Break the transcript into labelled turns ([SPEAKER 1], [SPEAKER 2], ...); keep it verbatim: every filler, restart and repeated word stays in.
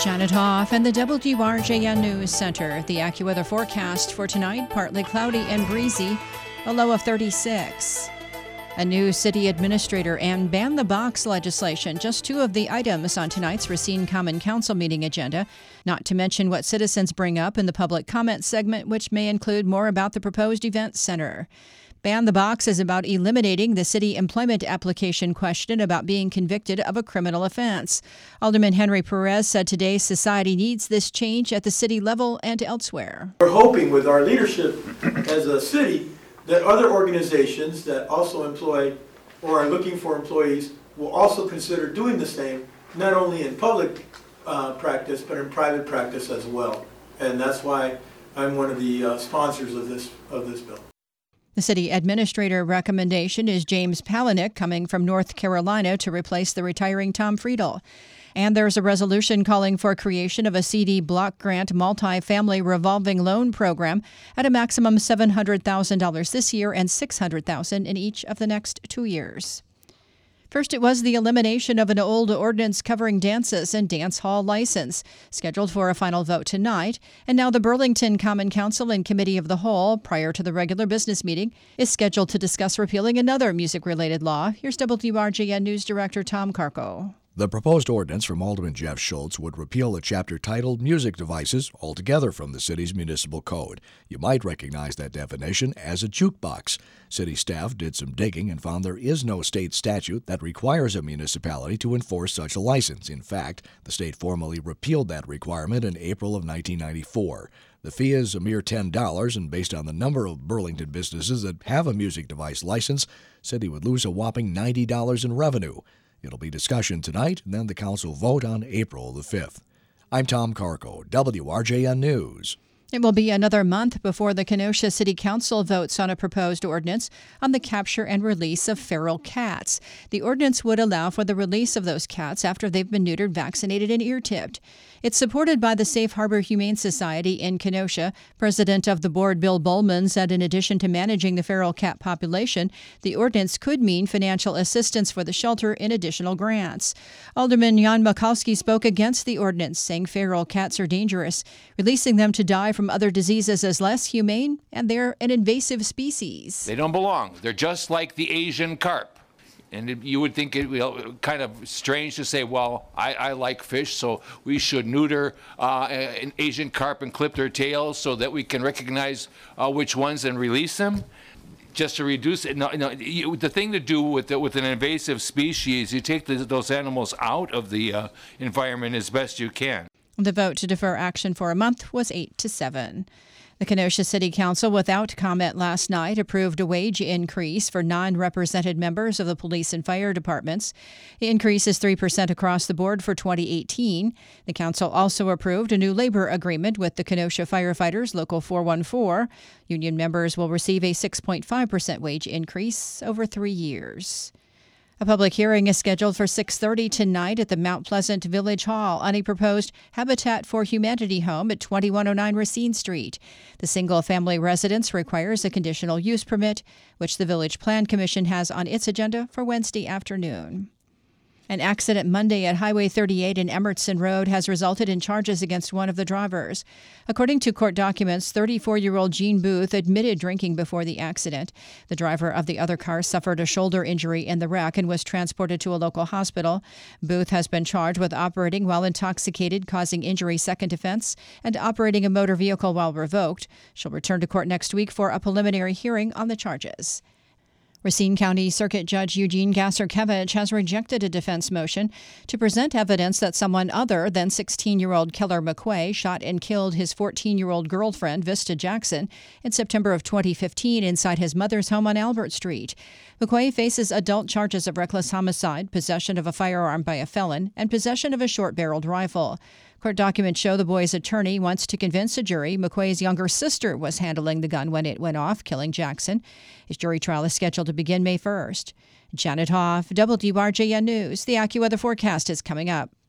[SPEAKER 1] Janet Hoff and the W R J N News Center. The AccuWeather forecast for tonight, partly cloudy and breezy, a low of thirty-six. A new city administrator and ban the box legislation, just two of the items on tonight's Racine Common Council meeting agenda, not to mention what citizens bring up in the public comment segment, which may include more about the proposed event center. Ban the Box is about eliminating the city employment application question about being convicted of a criminal offense. Alderman Henry Perez said today society needs this change at the city level and elsewhere.
[SPEAKER 2] We're hoping with our leadership as a city that other organizations that also employ or are looking for employees will also consider doing the same, not only in public uh, practice, but in private practice as well. And that's why I'm one of the uh, sponsors of this of this bill.
[SPEAKER 1] The city administrator recommendation is James Palahniuk, coming from North Carolina to replace the retiring Tom Friedel. And there's a resolution calling for creation of a C D block grant multi-family revolving loan program at a maximum seven hundred thousand dollars this year and six hundred thousand dollars in each of the next two years. First, it was the elimination of an old ordinance covering dances and dance hall license, scheduled for a final vote tonight. And now the Burlington Common Council and Committee of the Whole, prior to the regular business meeting, is scheduled to discuss repealing another music-related law. Here's W R J N News Director Tom Carco.
[SPEAKER 3] The proposed ordinance from Alderman Jeff Schultz would repeal a chapter titled Music Devices altogether from the city's municipal code. You might recognize that definition as a jukebox. City staff did some digging and found there is no state statute that requires a municipality to enforce such a license. In fact, the state formally repealed that requirement in April of nineteen ninety-four. The fee is a mere ten dollars, and based on the number of Burlington businesses that have a music device license, city would lose a whopping ninety dollars in revenue. It'll be discussion tonight, and then the council vote on April the fifth. I'm Tom Carco, W R J N News.
[SPEAKER 1] It will be another month before the Kenosha City Council votes on a proposed ordinance on the capture and release of feral cats. The ordinance would allow for the release of those cats after they've been neutered, vaccinated, and ear-tipped. It's supported by the Safe Harbor Humane Society in Kenosha. President of the board, Bill Bowman, said in addition to managing the feral cat population, the ordinance could mean financial assistance for the shelter in additional grants. Alderman Jan Mikulski spoke against the ordinance, saying feral cats are dangerous. Releasing them to die from other diseases is less humane, and they're an invasive species.
[SPEAKER 4] They don't belong. They're just like the Asian carp. And you would think it would be kind of strange to say, well, I, I like fish, so we should neuter uh, an Asian carp and clip their tails so that we can recognize uh, which ones and release them. Just to reduce it. No, no, you, the thing to do with the, with an invasive species, you take the, those animals out of the uh, environment as best you can.
[SPEAKER 1] The vote to defer action for a month was eight to seven. The Kenosha City Council, without comment last night, approved a wage increase for non-represented members of the police and fire departments. The increase is three percent across the board for twenty eighteen. The council also approved a new labor agreement with the Kenosha firefighters, Local four one four. Union members will receive a six point five percent wage increase over three years. A public hearing is scheduled for six thirty tonight at the Mount Pleasant Village Hall on a proposed Habitat for Humanity home at twenty-one oh nine Racine Street. The single-family residence requires a conditional use permit, which the Village Plan Commission has on its agenda for Wednesday afternoon. An accident Monday at Highway thirty-eight and Emerson Road has resulted in charges against one of the drivers. According to court documents, thirty-four-year-old Gene Booth admitted drinking before the accident. The driver of the other car suffered a shoulder injury in the wreck and was transported to a local hospital. Booth has been charged with operating while intoxicated, causing injury second offense, and operating a motor vehicle while revoked. She'll return to court next week for a preliminary hearing on the charges. Racine County Circuit Judge Eugene Gasser-Kevich has rejected a defense motion to present evidence that someone other than sixteen-year-old Keller McQuay shot and killed his fourteen-year-old girlfriend, Vista Jackson, in September of twenty fifteen inside his mother's home on Albert Street. McQuay faces adult charges of reckless homicide, possession of a firearm by a felon, and possession of a short-barreled rifle. Court documents show the boy's attorney wants to convince a jury McQuay's younger sister was handling the gun when it went off, killing Jackson. His jury trial is scheduled to begin May first. Janet Hoff, W R J N News. The AccuWeather forecast is coming up.